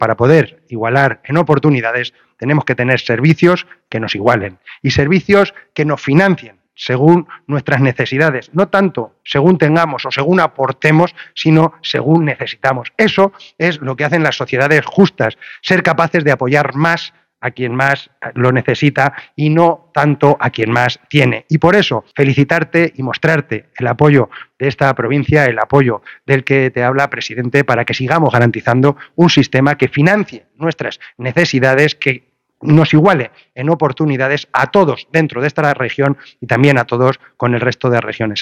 para poder igualar en oportunidades, tenemos que tener servicios que nos igualen y servicios que nos financien según nuestras necesidades, no tanto según tengamos o según aportemos, sino según necesitamos. Eso es lo que hacen las sociedades justas, ser capaces de apoyar más a quien más lo necesita y no tanto a quien más tiene. Y por eso, felicitarte y mostrarte el apoyo de esta provincia, el apoyo del que te habla, presidente, para que sigamos garantizando un sistema que financie nuestras necesidades, que nos iguale en oportunidades a todos dentro de esta región y también a todos con el resto de regiones.